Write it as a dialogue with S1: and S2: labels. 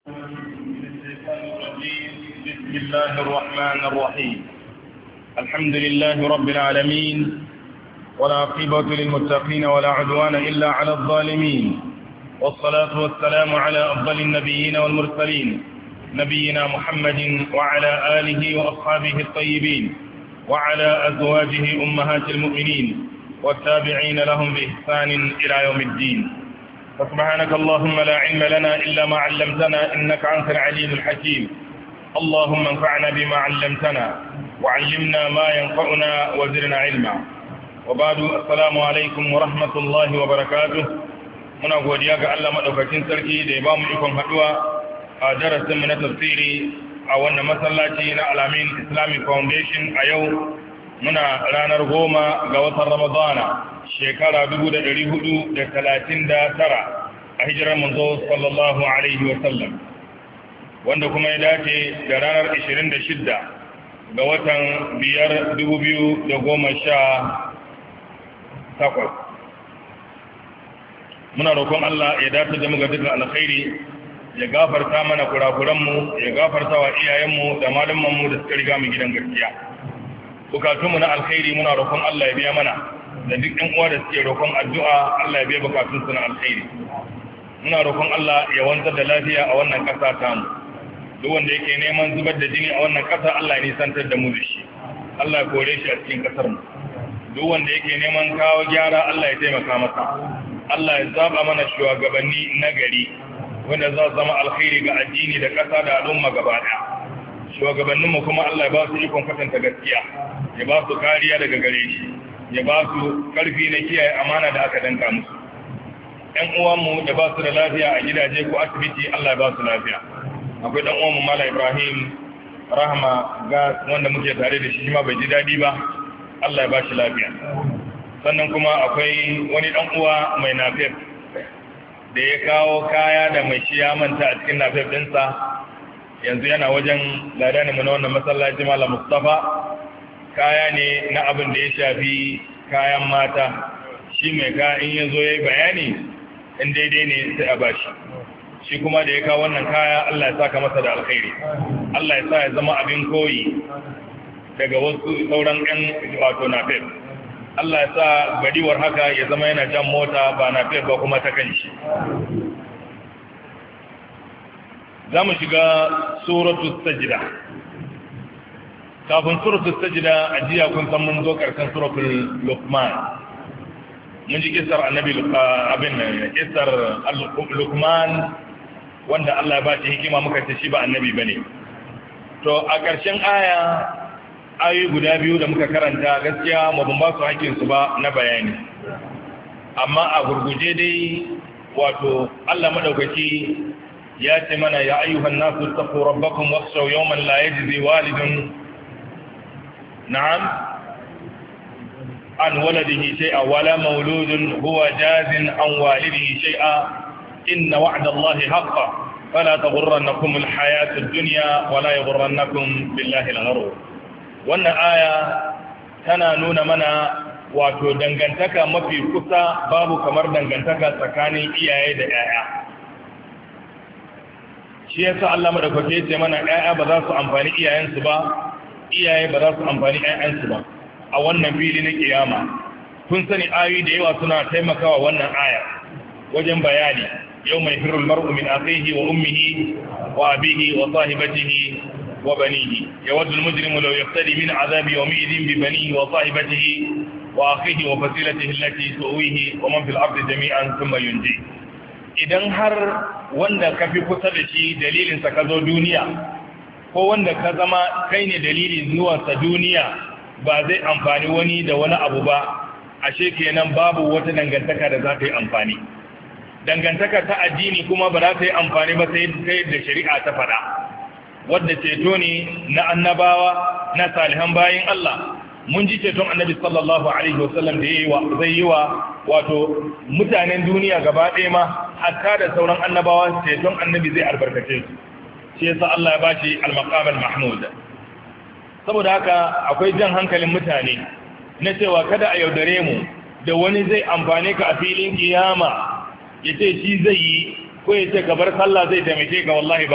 S1: بسم الله الرحمن الرحيم. الحمد لله رب العالمين، ولا عقبة للمتقين ولا عدوان إلا على الظالمين، والصلاة والسلام على أفضل النبيين والمرسلين نبينا محمد وعلى آله وأصحابه الطيبين وعلى أزواجه أمهات المؤمنين والتابعين لهم بإحسان إلى يوم الدين. فسبحانك اللهم لا علم لنا إلا ما علمتنا إنك أنت العليم الحكيم. اللهم انفعنا بما علمتنا وعلمنا ما ينفعنا وزرنا علما. وبعد السلام عليكم ورحمة الله وبركاته. muna godiya ga Allah madaukakin sarki da ya ba mu ikon haduwa a darasin mu na tafsiri a wannan masallaci na Alamin Islamic Foundation a yau muna ranar 10 ga watan Ramadana shekara 1439 a hijirar manzo sallallahu alaihi wa sallam, wanda kuma ya dace da ranar 26 ga watan 5 2018. Muna roƙon Allah ya dace da mu ga dukkan alkhairi, ya gafarta mana kurakuranmu, ya gafarta wa iyayenmu da malamanmu da suka riga mu gidan gaskiya. Bukatunmu na alkhairi muna roƙon Allah ya biya mana, da duk ɗan uwa da suke roƙon addu'a Allah ya biya bukatunsu na alkhairi. Muna roƙon Allah ya wanzar da lafiya a wannan ƙasa tamu. Duk wanda yake neman zubar da jini a wannan ƙasa Allah ya nisantar da mu da shi. Allah ya kore shi a cikin ƙasar mu. Duk wanda yake neman kawo gyara Allah ya taimaka masa. Allah ya zaba mana shugabanni na gari wanda za su zama alkhairi ga addini da ƙasa da al'umma gaba ɗaya. Shugabanninmu kuma Allah ya ba su ikon kwatanta gaskiya, ya ba su kariya daga gare shi, ya ba su ƙarfi na kiyaye amana da aka danka musu. ‘Yan uwanmu da ba su da lafiya a gidaje ko asibiti Allah ya ba su lafiya. Akwai ɗan uwanmu Mala Ibrahim Rahama Gas wanda muke tare da shi ma bai ji daɗi ba, Allah ya ba shi lafiya. Sannan kuma akwai wani ɗan uwa mai nafef da ya kawo kaya da mai shi ya manta a cikin nafef ɗinsa, yanzu yana wajen ladaninmu na wannan masallaci Malam Mustapha. Kaya ne na abin da ya shafi kayan mata, shi mai kaya in ya zo ya yi bayani in daidai ne sai a bashi. Shi kuma da ya kawo wannan kaya Allah ya saka masa da alkhairi, Allah ya sa ya zama abin koyi daga wasu sauran 'yan wato nafef. Allah ya sa badiwar haka ya zama yana jan mota ba na fiye ba kuma ta kan shi. Za mu shiga suratul sajda. Kafin suratul sajda a jiya kun san mun zo karshen suratul Luqman. Mun ji kisar annabi kisar Luqman wanda Allah ya ba shi hikima, muka ce shi ba annabi bane. To a ƙarshen ayoyi guda biyu da muka karanta gaskiya mu ban ba su haƙƙinsu ba na bayani, amma a gurguje dai wato Allah madaukaki ya ce mana ya ayyuhan nasu taqu rabbakum wakhshaw yawman la yajzi walidun na'am an waladihi shay'a wala mawludun huwa jazin an walidihi shay'a inna wa'da Allahi haqqan fala taghurrannakum alhayatud dunya wala yaghurrannakum billahi algharur. Wannan aya tana nuna mana wato dangantaka mafi kusa babu kamar dangantaka tsakanin iyaye da 'ya'ya. Shi yasa Allah madaukake ce mana 'ya'ya ba za su amfani iyayensu ba, iyaye ba za su amfani 'ya'yansu ba a wannan fili na kiyama. Kun sani ayoyi da yawa suna taimakawa wannan aya wajen bayani. Yawma yafirul mar'u min akhihi wa ummihi wa abihi wa sahibatihi وبنيه يود المجرم لو يفتدي من عذاب يومئذ ببنيه وصاحبته وأخيه وفصيلته التي تؤويه ومن في الأرض جميعا ثم ينجيه. idan har wanda ka fi kusa da shi dalilinsa ka zo duniya, ko wanda ka zama kai ne dalilin zuwansa duniya ba zai amfani wani da wani abu ba, ashe kenan babu wata dangantaka da za ta yi amfani. Dangantaka ta addini kuma ba za ta yi amfani ba sai da shari'a ta faɗa, wadda ceto ne na annabawa na salihan bayin Allah. Mun ji ceton annabi sallallahu alaihi wasallam da zai yi wa wato mutanen duniya gaba ɗaya ma, hatta da sauran annabawa ceton annabi zai albarkace su. Shi yasa Allah ya bashi al-maqam al-mahmud. Saboda haka akwai jan hankalin mutane na cewa kada a yaudare mu da wani zai amfane ka a filin kiyama ya ce shi zai yi, ko ya ce ka bar sallah zai taimake ka, wallahi